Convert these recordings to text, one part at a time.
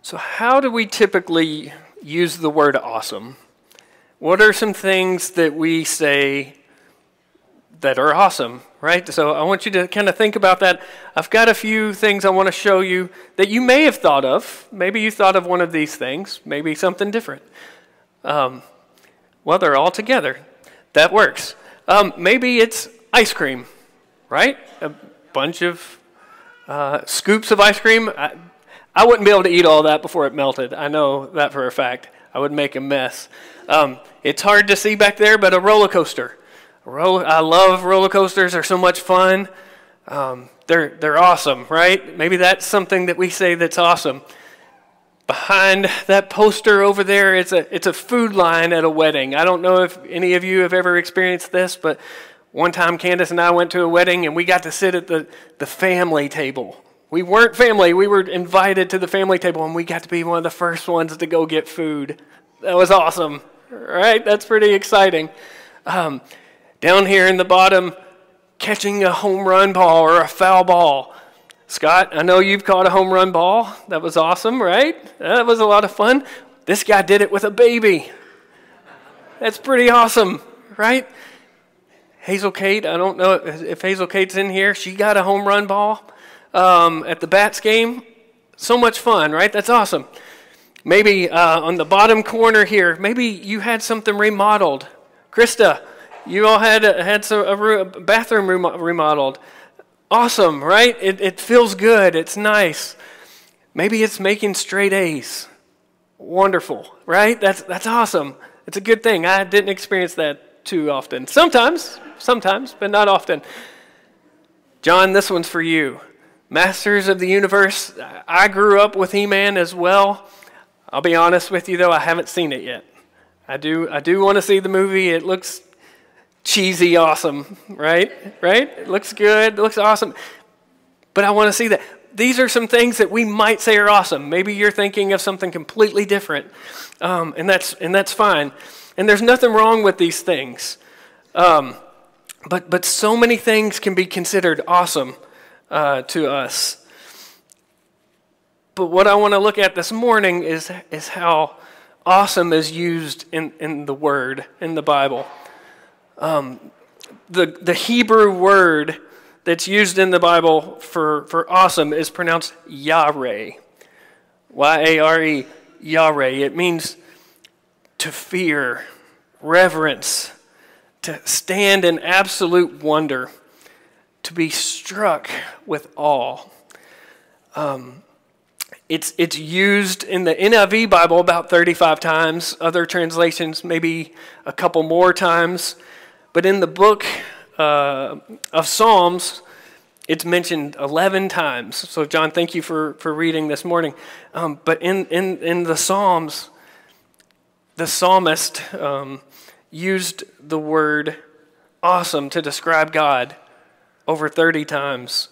So how do we typically use the word awesome? What are some things that we say that are awesome, right? So I want you to kind of think about that. I've got a few things I want to show you that you may have thought of. Maybe you thought of one of these things, maybe something different. Well, they're all together. That works. Maybe it's ice cream, right? A bunch of scoops of ice cream. I wouldn't be able to eat all that before it melted. I know that for a fact. I would make a mess. It's hard to see back there, but a roller coaster. I love roller coasters. They're so much fun. They're awesome, right? Maybe that's something that we say that's awesome. Behind that poster over there, it's a food line at a wedding. I don't know if any of you have ever experienced this, but one time Candace and I went to a wedding and we got to sit at the family table. We weren't family. We were invited to the family table, and we got to be one of the first ones to go get food. That was awesome, right? That's pretty exciting. Down here in the bottom, catching a home run ball or a foul ball. Scott, I know you've caught a home run ball. That was awesome, right? That was a lot of fun. This guy did it with a baby. That's pretty awesome, right? Hazel Kate, I don't know if Hazel Kate's in here. She got a home run ball. At the Bats game. So much fun, right? That's awesome. Maybe on the bottom corner here, maybe you had something remodeled. Krista, you all had a bathroom remodeled. Awesome, right? It feels good. It's nice. Maybe it's making straight A's. Wonderful, right? That's awesome. It's a good thing. I didn't experience that too often. Sometimes, but not often. John, this one's for you. Masters of the Universe, I grew up with He-Man as well. I'll be honest with you, though, I haven't seen it yet. I do want to see the movie. It looks cheesy awesome, right? It looks good. It looks awesome. But I want to see that. These are some things that we might say are awesome. Maybe you're thinking of something completely different, and that's fine. And there's nothing wrong with these things. But so many things can be considered awesome to us. But what I want to look at this morning is how awesome is used in the Word, in the Bible. The Hebrew word that's used in the Bible for awesome is pronounced Yahweh. Y-A-R-E, Yahweh. It means to fear, reverence, to stand in absolute wonder, to be struck with awe. It's used in the NIV Bible about 35 times. Other translations maybe a couple more times. But in the book of Psalms, it's mentioned 11 times. So John, thank you for reading this morning. But in the Psalms, the psalmist used the word awesome to describe God over 30 times.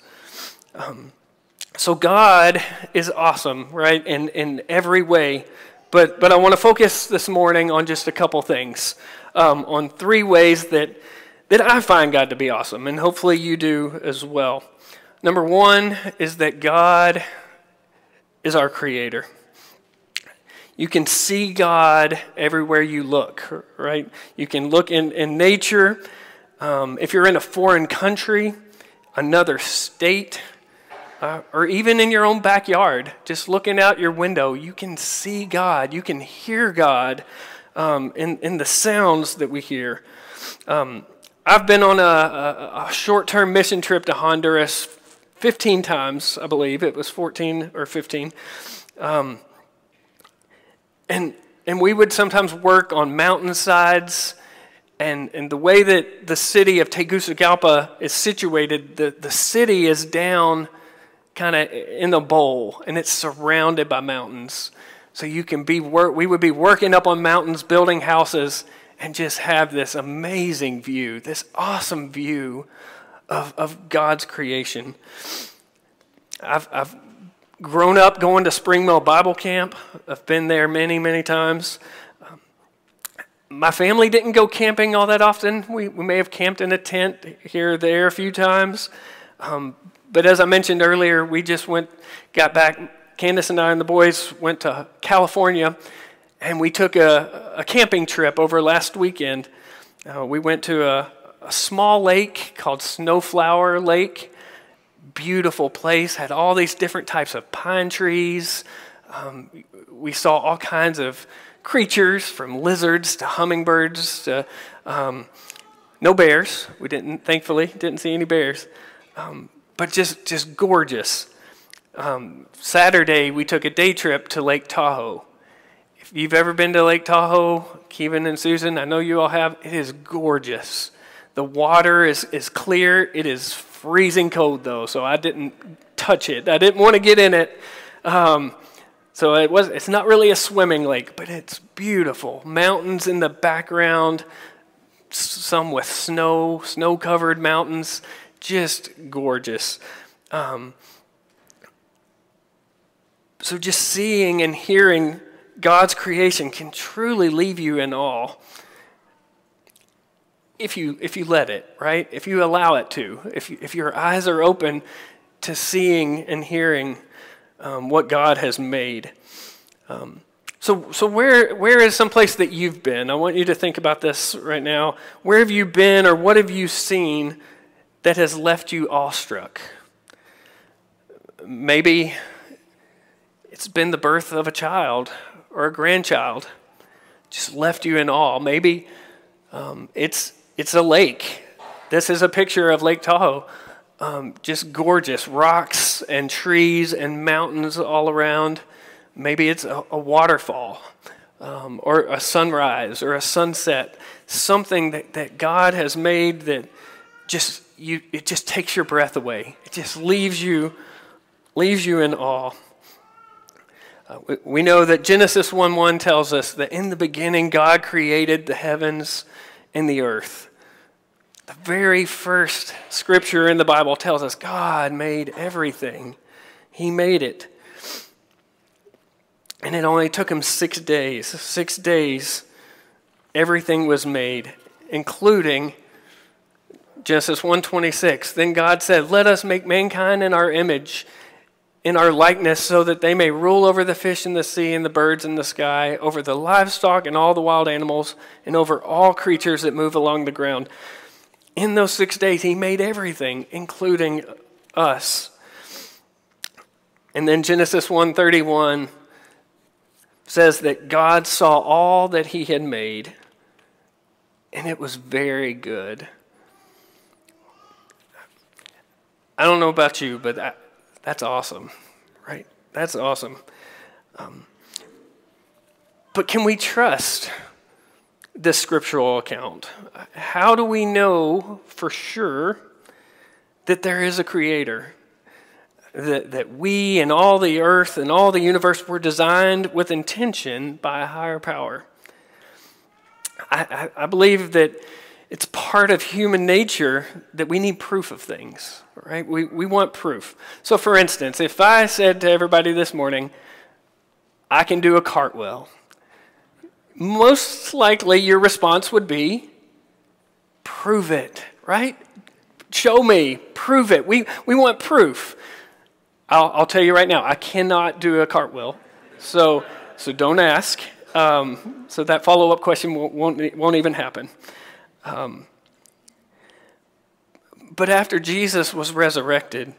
So God is awesome, right, in every way. But I want to focus this morning on just a couple things, on three ways that I find God to be awesome, and hopefully you do as well. Number one is that God is our creator. You can see God everywhere you look, right? You can look in nature. If you're in a foreign country, another state, or even in your own backyard, just looking out your window, you can see God. You can hear God in the sounds that we hear. I've been on a short-term mission trip to Honduras 15 times, I believe. It was 14 or 15. And we would sometimes work on mountainsides. And the way that the city of Tegucigalpa is situated, the city is down kind of in a bowl, and it's surrounded by mountains. So you can we would be working up on mountains, building houses, and just have this amazing view, this awesome view of God's creation. I've grown up going to Spring Mill Bible Camp. I've been there many, many times. My family didn't go camping all that often. We may have camped in a tent here or there a few times. But as I mentioned earlier, we just got back Candace and I and the boys went to California, and we took a camping trip over last weekend. We went to a small lake called Snowflower Lake. Beautiful place, had all these different types of pine trees. We saw all kinds of creatures, from lizards to hummingbirds to no bears. We thankfully didn't see any bears, but just gorgeous. Saturday, we took a day trip to Lake Tahoe. If you've ever been to Lake Tahoe, Kevin and Susan, I know you all have, it is gorgeous. The water is clear. It is freezing cold, though, so I didn't touch it. I didn't want to get in it. So it's not really a swimming lake, but it's beautiful. Mountains in the background, some with snow-covered mountains, just gorgeous. So just seeing and hearing God's creation can truly leave you in awe. If you let it, right? If you allow it to. If your eyes are open to seeing and hearing what God has made. So where is some place that you've been? I want you to think about this right now. Where have you been, or what have you seen that has left you awestruck? Maybe it's been the birth of a child or a grandchild, just left you in awe. Maybe it's a lake. This is a picture of Lake Tahoe. Just gorgeous rocks and trees and mountains all around. Maybe it's a waterfall or a sunrise or a sunset. Something that God has made that it just takes your breath away. It just leaves you in awe. We know that Genesis 1:1 tells us that in the beginning God created the heavens and the earth. The very first scripture in the Bible tells us God made everything. He made it. And it only took him 6 days. 6 days, everything was made, including Genesis 1:26. Then God said, "Let us make mankind in our image, in our likeness, so that they may rule over the fish in the sea and the birds in the sky, over the livestock and all the wild animals, and over all creatures that move along the ground." In those 6 days, he made everything, including us. And then Genesis 1:31 says that God saw all that he had made, and it was very good. I don't know about you, but that's awesome, right? That's awesome. But can we trust this scriptural account? How do we know for sure that there is a creator? That we and all the earth and all the universe were designed with intention by a higher power? I believe that it's part of human nature that we need proof of things, right? We want proof. So for instance, if I said to everybody this morning, I can do a cartwheel, most likely your response would be, prove it, right? Show me, prove it. We want proof. I'll tell you right now, I cannot do a cartwheel, so don't ask. So that follow-up question won't even happen. But after Jesus was resurrected,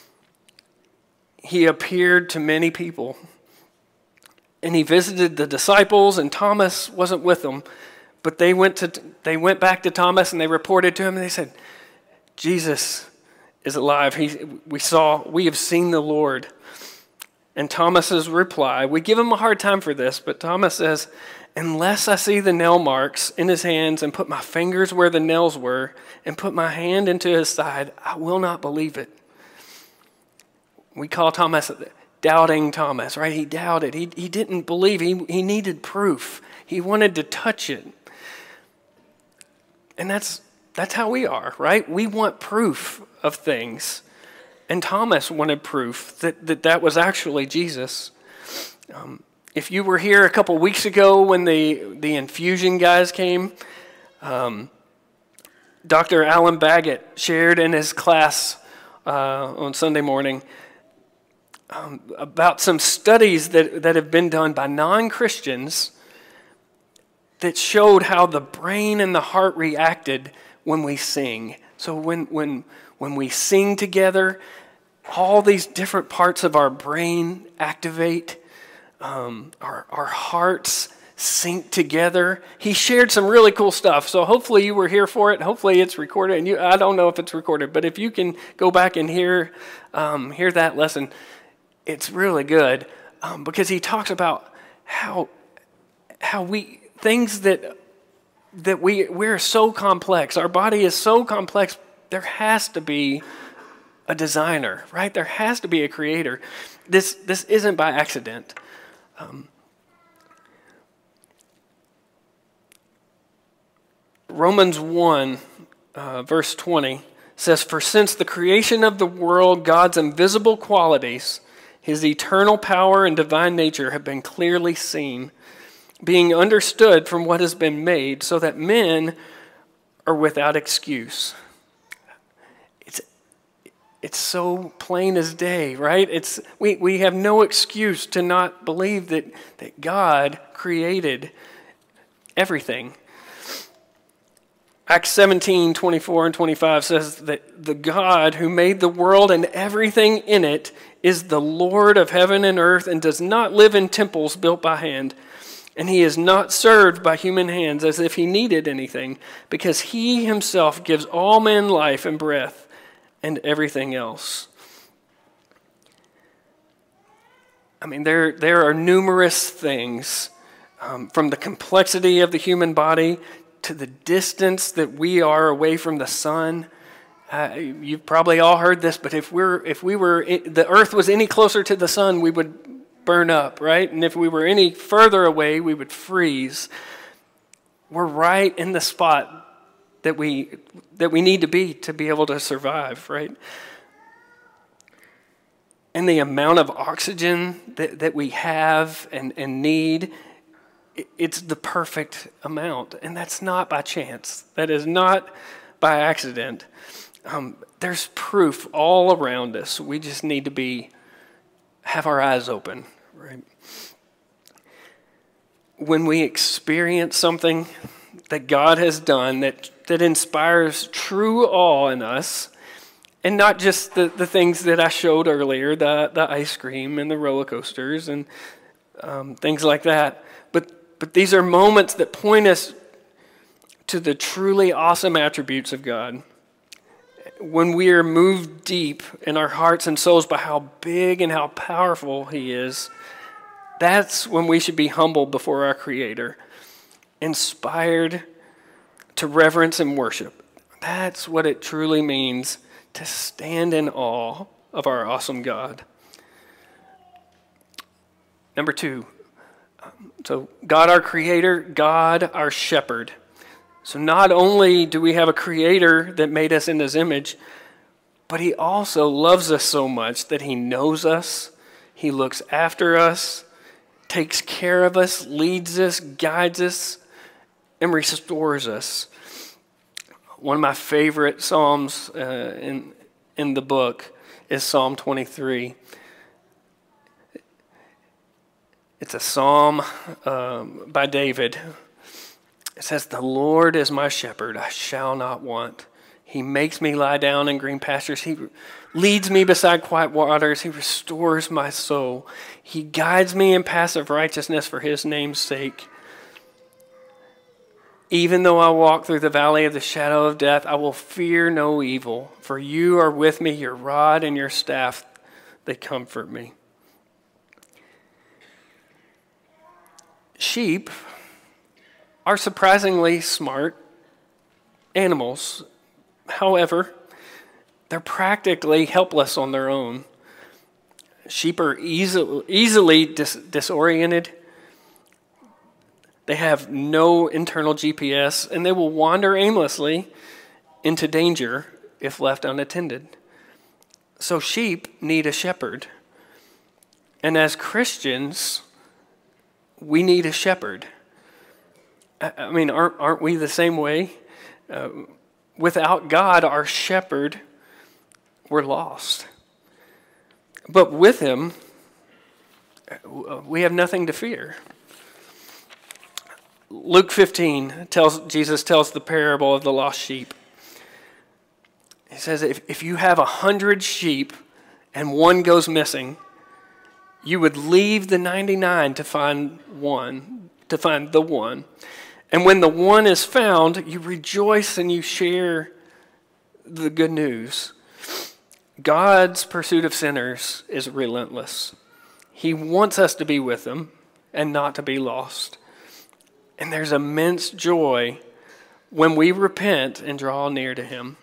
he appeared to many people, and he visited the disciples, and Thomas wasn't with them, but they went back to Thomas and they reported to him, and they said, "Jesus is alive. We have seen the Lord." And Thomas's reply, we give him a hard time for this, but Thomas says, "Unless I see the nail marks in his hands and put my fingers where the nails were and put my hand into his side, I will not believe it." We call Thomas doubting Thomas, right? He doubted. He didn't believe. He needed proof. He wanted to touch it. And that's how we are, right? We want proof of things. And Thomas wanted proof that was actually Jesus. If you were here a couple weeks ago when the infusion guys came, Dr. Alan Baggett shared in his class on Sunday morning about some studies that have been done by non-Christians that showed how the brain and the heart reacted when we sing. So when we sing together, all these different parts of our brain activate, our hearts sync together. He shared some really cool stuff. So hopefully you were here for it. Hopefully it's recorded. And I don't know if it's recorded, but if you can go back and hear that lesson, it's really good, because he talks about how things that we're so complex. Our body is so complex. There has to be a designer, right? There has to be a creator. This isn't by accident. Romans 1, verse 20 says, "For since the creation of the world, God's invisible qualities, his eternal power and divine nature have been clearly seen, being understood from what has been made, so that men are without excuse." It's so plain as day, right? We have no excuse to not believe that God created everything. Acts 17:24-25 says that the God who made the world and everything in it is the Lord of heaven and earth and does not live in temples built by hand. And he is not served by human hands as if he needed anything, because he himself gives all men life and breath and everything else. I mean, there are numerous things, from the complexity of the human body to the distance that we are away from the sun. You've probably all heard this, but if the earth was any closer to the sun, we would burn up, right? And if we were any further away, we would freeze. We're right in the spot that we need to be able to survive, right? And the amount of oxygen that we have and need, it's the perfect amount. And that's not by chance. That is not by accident. There's proof all around us. We just need to have our eyes open, right? When we experience something that God has done that inspires true awe in us, and not just the things that I showed earlier, the ice cream and the roller coasters and things like that, but these are moments that point us to the truly awesome attributes of God. When we are moved deep in our hearts and souls by how big and how powerful he is, that's when we should be humbled before our Creator, inspired to reverence and worship. That's what it truly means to stand in awe of our awesome God. Number 2, so God our Creator, God our Shepherd. So not only do we have a Creator that made us in his image, but he also loves us so much that he knows us, he looks after us, takes care of us, leads us, guides us, and restores us. One of my favorite Psalms in the book is Psalm 23. It's a psalm by David. It says, "The Lord is my shepherd, I shall not want. He makes me lie down in green pastures. He leads me beside quiet waters. He restores my soul. He guides me in paths of righteousness for his name's sake. Even though I walk through the valley of the shadow of death, I will fear no evil, for you are with me, your rod and your staff, they comfort me." Sheep are surprisingly smart animals. However, they're practically helpless on their own. Sheep are easily disoriented. They have no internal GPS, and they will wander aimlessly into danger if left unattended. So sheep need a shepherd. And as Christians, we need a shepherd. I mean, aren't we the same way? Without God, our shepherd, we're lost. But with him, we have nothing to fear. Luke 15 Jesus tells the parable of the lost sheep. He says, if you have 100 sheep and one goes missing, you would leave the 99 to find the one. And when the one is found, you rejoice and you share the good news. God's pursuit of sinners is relentless. He wants us to be with him and not to be lost. And there's immense joy when we repent and draw near to him.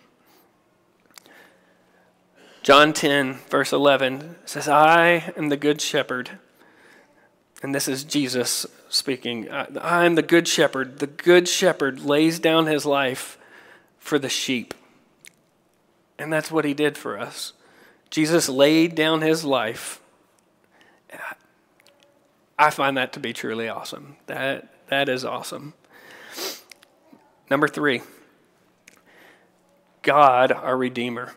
John 10, verse 11 says, I am the good shepherd. And this is Jesus speaking. I am the good shepherd. The good shepherd lays down his life for the sheep. And that's what he did for us. Jesus laid down his life. I find that to be truly awesome. That is awesome. Number 3, God, our Redeemer.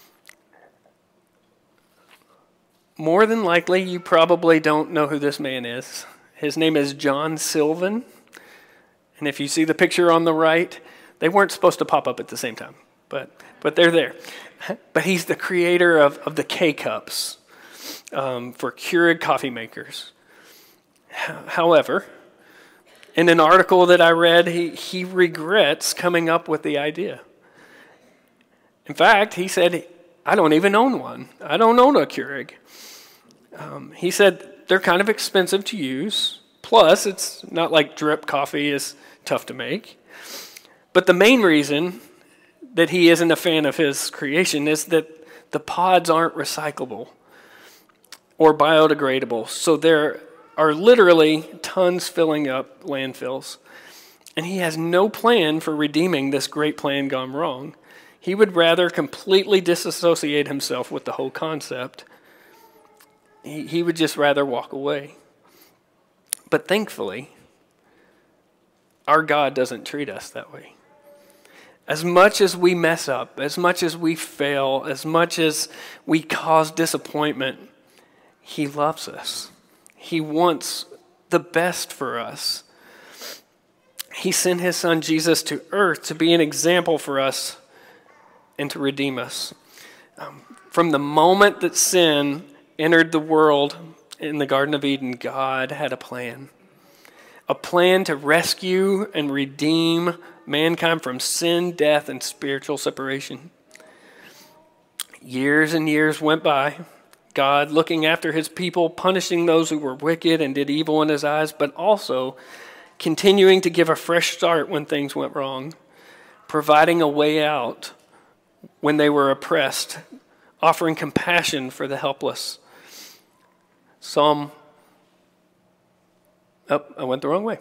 More than likely, you probably don't know who this man is. His name is John Sylvan. And if you see the picture on the right, they weren't supposed to pop up at the same time, but they're there. But he's the creator of the K-Cups for Keurig coffee makers. However, in an article that I read, he regrets coming up with the idea. In fact, he said, I don't even own one. I don't own a Keurig. He said they're kind of expensive to use. Plus, it's not like drip coffee is tough to make. But the main reason that he isn't a fan of his creation is that the pods aren't recyclable or biodegradable. So there are literally tons filling up landfills. And he has no plan for redeeming this great plan gone wrong. He would rather completely disassociate himself with the whole concept. He would just rather walk away. But thankfully, our God doesn't treat us that way. As much as we mess up, as much as we fail, as much as we cause disappointment, he loves us. He wants the best for us. He sent his son Jesus to earth to be an example for us and to redeem us. From the moment that sin entered the world in the Garden of Eden, God had a plan to rescue and redeem mankind from sin, death, and spiritual separation. Years and years went by, God looking after his people, punishing those who were wicked and did evil in his eyes, but also continuing to give a fresh start when things went wrong, providing a way out when they were oppressed, offering compassion for the helpless. I went the wrong way.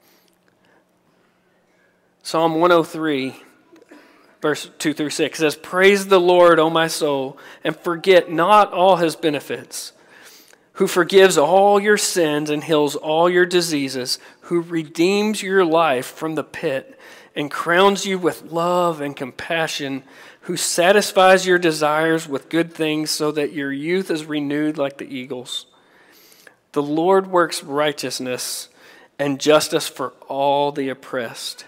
Psalm 103, verse 2 through 6 says, Praise the Lord, O my soul, and forget not all his benefits, who forgives all your sins and heals all your diseases, who redeems your life from the pit and crowns you with love and compassion, who satisfies your desires with good things so that your youth is renewed like the eagles. The Lord works righteousness and justice for all the oppressed.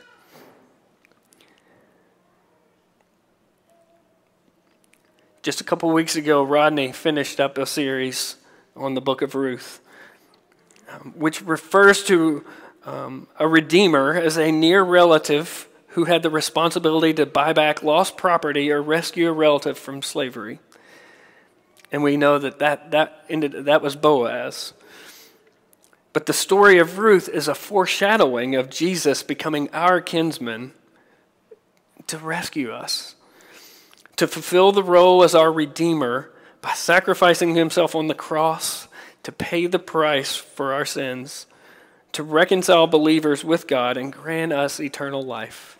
Just a couple weeks ago, Rodney finished up a series on the book of Ruth, which refers to a redeemer as a near relative who had the responsibility to buy back lost property or rescue a relative from slavery. And we know that was Boaz. But the story of Ruth is a foreshadowing of Jesus becoming our kinsman to rescue us, to fulfill the role as our Redeemer by sacrificing himself on the cross to pay the price for our sins, to reconcile believers with God and grant us eternal life.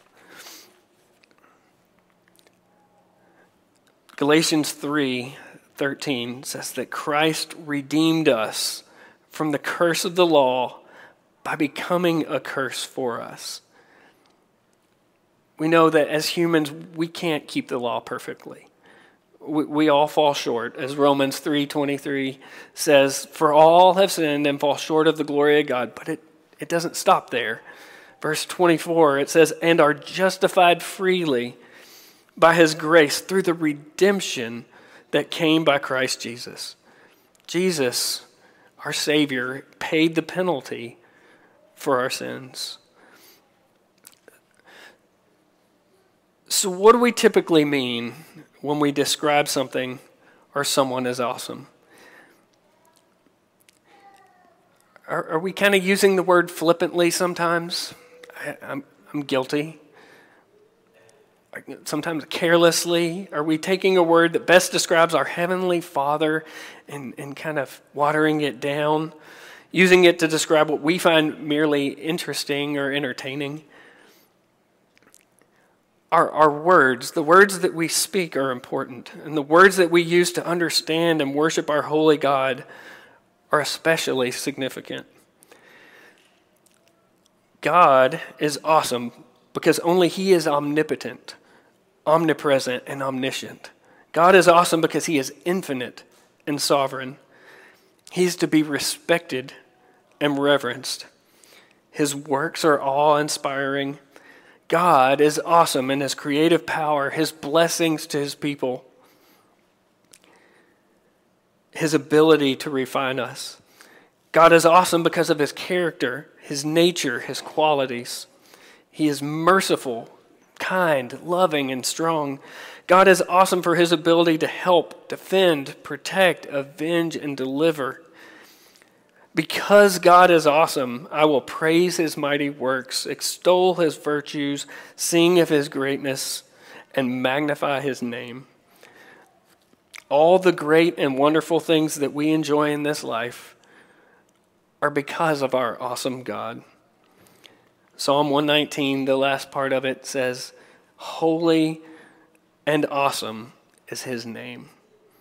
Galatians 3:13 says that Christ redeemed us from the curse of the law by becoming a curse for us. We know that as humans, we can't keep the law perfectly. We all fall short, as Romans 3:23 says, for all have sinned and fall short of the glory of God. But it doesn't stop there. Verse 24, it says, and are justified freely by his grace through the redemption that came by Christ Jesus. Jesus, our Savior, paid the penalty for our sins. So what do we typically mean when we describe something or someone as awesome? Are we kind of using the word flippantly sometimes? I'm guilty. Sometimes carelessly. Are we taking a word that best describes our Heavenly Father and kind of watering it down, using it to describe what we find merely interesting or entertaining? Our words, the words that we speak are important, and the words that we use to understand and worship our holy God are especially significant. God is awesome because only He is omnipotent, omnipresent, and omniscient. God is awesome because He is infinite and sovereign. He's to be respected and reverenced. His works are awe-inspiring. God is awesome in His creative power, His blessings to His people, His ability to refine us. God is awesome because of His character, His nature, His qualities. He is merciful, kind, loving, and strong. God is awesome for His ability to help, defend, protect, avenge, and deliver. Because God is awesome, I will praise His mighty works, extol His virtues, sing of His greatness, and magnify His name. All the great and wonderful things that we enjoy in this life are because of our awesome God. Psalm 119, the last part of it says, holy and awesome is His name.